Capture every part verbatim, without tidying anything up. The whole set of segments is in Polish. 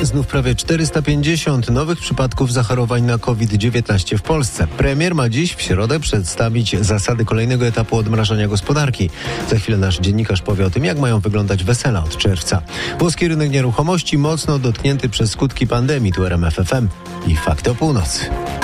Znów prawie czterysta pięćdziesiąt nowych przypadków zachorowań na COVID dziewiętnaście w Polsce. Premier ma dziś w środę przedstawić zasady kolejnego etapu odmrażania gospodarki. Za chwilę nasz dziennikarz powie o tym, jak mają wyglądać wesela od czerwca. Włoski rynek nieruchomości mocno dotknięty przez skutki pandemii. Tu R M F F M i Fakty o północy.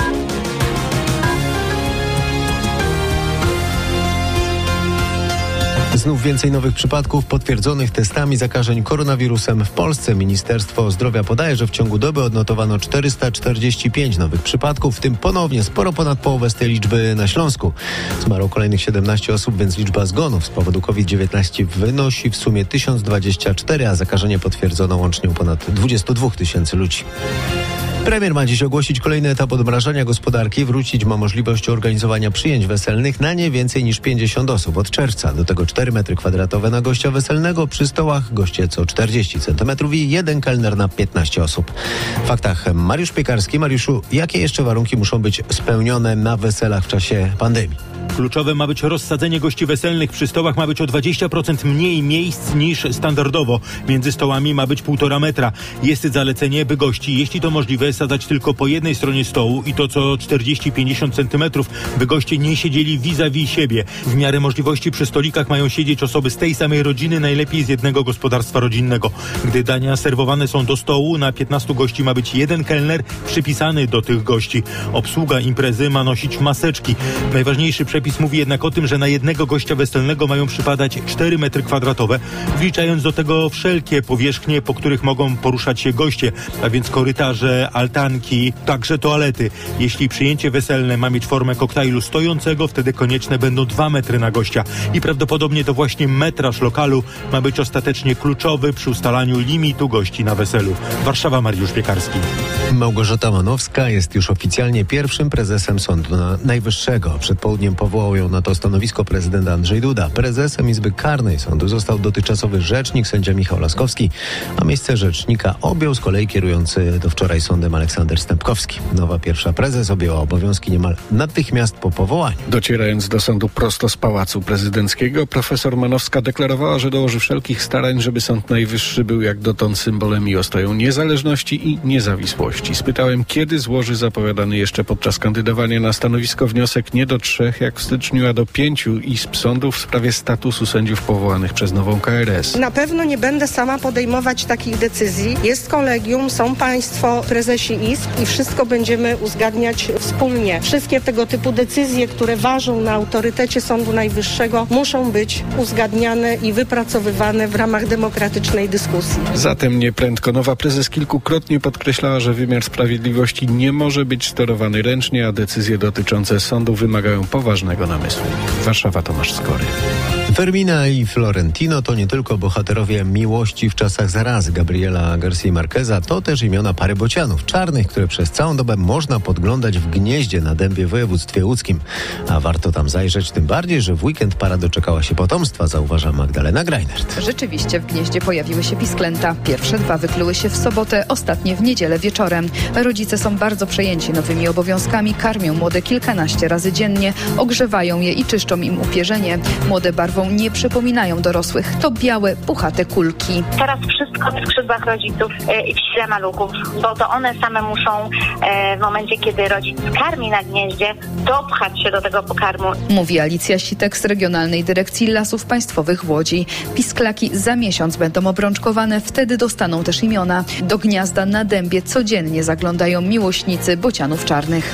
Znów więcej nowych przypadków potwierdzonych testami zakażeń koronawirusem w Polsce. Ministerstwo Zdrowia podaje, że w ciągu doby odnotowano czterysta czterdzieści pięć nowych przypadków, w tym ponownie sporo ponad połowę z tej liczby na Śląsku. Zmarło kolejnych siedemnaście osób, więc liczba zgonów z powodu COVID dziewiętnaście wynosi w sumie tysiąc dwadzieścia cztery, a zakażenie potwierdzono łącznie u ponad dwadzieścia dwa tysięcy ludzi. Premier ma dziś ogłosić kolejny etap odmrażania gospodarki. Wrócić ma możliwość organizowania przyjęć weselnych na nie więcej niż pięćdziesiąt osób od czerwca. Do tego cztery metry kwadratowe na gościa weselnego. Przy stołach goście co czterdzieści centymetrów i jeden kelner na piętnaście osób. W faktach Mariusz Piekarski. Mariuszu, jakie jeszcze warunki muszą być spełnione na weselach w czasie pandemii? Kluczowe ma być rozsadzenie gości weselnych. Przy stołach ma być o dwadzieścia procent mniej miejsc niż standardowo. Między stołami ma być półtora metra. Jest zalecenie, by gości, jeśli to możliwe, sadzać tylko po jednej stronie stołu i to co czterdzieści do pięćdziesięciu centymetrów, by goście nie siedzieli vis-a-vis siebie. W miarę możliwości przy stolikach mają siedzieć osoby z tej samej rodziny, najlepiej z jednego gospodarstwa rodzinnego. Gdy dania serwowane są do stołu, na piętnastu gości ma być jeden kelner przypisany do tych gości. Obsługa imprezy ma nosić maseczki. Najważniejszy przepis mówi jednak o tym, że na jednego gościa weselnego mają przypadać cztery metry kwadratowe, wliczając do tego wszelkie powierzchnie, po których mogą poruszać się goście, a więc korytarze, altanki, także toalety. Jeśli przyjęcie weselne ma mieć formę koktajlu stojącego, wtedy konieczne będą dwa metry na gościa. I prawdopodobnie to właśnie metraż lokalu ma być ostatecznie kluczowy przy ustalaniu limitu gości na weselu. Warszawa, Mariusz Piekarski. Małgorzata Manowska jest już oficjalnie pierwszym prezesem Sądu Najwyższego. Przed południem powołał ją na to stanowisko prezydent Andrzej Duda. Prezesem Izby Karnej Sądu został dotychczasowy rzecznik sędzia Michał Laskowski, a miejsce rzecznika objął z kolei kierujący do wczoraj sądem Aleksander Stępkowski. Nowa pierwsza prezes objęła obowiązki niemal natychmiast po powołaniu. Docierając do sądu prosto z Pałacu Prezydenckiego, profesor Manowska deklarowała, że dołoży wszelkich starań, żeby Sąd Najwyższy był jak dotąd symbolem i ostoją niezależności i niezawisłości. Spytałem, kiedy złoży zapowiadany jeszcze podczas kandydowania na stanowisko wniosek nie do trzech, jak w styczniu, a do pięciu izb sądów w sprawie statusu sędziów powołanych przez nową K R S. Na pewno nie będę sama podejmować takich decyzji. Jest kolegium, są państwo prezesi izb i wszystko będziemy uzgadniać wspólnie. Wszystkie tego typu decyzje, które ważą na autorytecie Sądu Najwyższego, muszą być uzgadniane i wypracowywane w ramach demokratycznej dyskusji. Zatem nieprędko. Nowa prezes kilkukrotnie podkreślała, że wymiar sprawiedliwości nie może być sterowany ręcznie, a decyzje dotyczące sądu wymagają poważnego namysłu. Warszawa, Tomasz Skory. Fermina i Florentino to nie tylko bohaterowie miłości w czasach zarazy Gabriela García Marqueza, to też imiona pary bocianów czarnych, które przez całą dobę można podglądać w Gnieździe na Dębie w województwie łódzkim. A warto tam zajrzeć, tym bardziej, że w weekend para doczekała się potomstwa, zauważa Magdalena Greinert. Rzeczywiście w Gnieździe pojawiły się pisklęta. Pierwsze dwa wykluły się w sobotę, ostatnie w niedzielę wieczorem. Rodzice są bardzo przejęci nowymi obowiązkami, karmią młode kilkanaście razy dziennie, ogrzewają je i czyszczą im upierzenie. Młode barwą nie przypominają dorosłych. To białe, puchate kulki. Teraz wszystko w skrzydłach rodziców e, i w sile maluchów, bo to one same muszą e, w momencie, kiedy rodzic karmi na gnieździe, dopchać się do tego pokarmu. Mówi Alicja Sitek z Regionalnej Dyrekcji Lasów Państwowych w Łodzi. Pisklaki za miesiąc będą obrączkowane, wtedy dostaną też imiona. Do gniazda na Dębie codziennie zaglądają miłośnicy bocianów czarnych.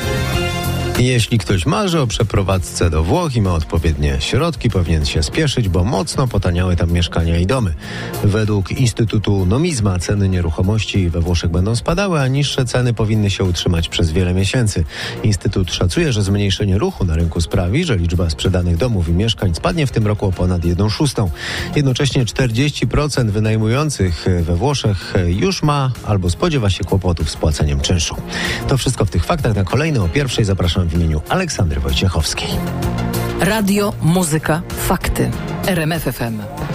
Jeśli ktoś marzy o przeprowadzce do Włoch i ma odpowiednie środki, powinien się spieszyć, bo mocno potaniały tam mieszkania i domy. Według Instytutu Nomizma ceny nieruchomości we Włoszech będą spadały, a niższe ceny powinny się utrzymać przez wiele miesięcy. Instytut szacuje, że zmniejszenie ruchu na rynku sprawi, że liczba sprzedanych domów i mieszkań spadnie w tym roku o ponad jedną szóstą. Jednocześnie czterdzieści procent wynajmujących we Włoszech już ma albo spodziewa się kłopotów z płaceniem czynszu. To wszystko w tych faktach. Na kolejne o pierwszej zapraszam w imieniu Aleksandry Wojciechowskiej. Radio, muzyka, fakty. R M F F M.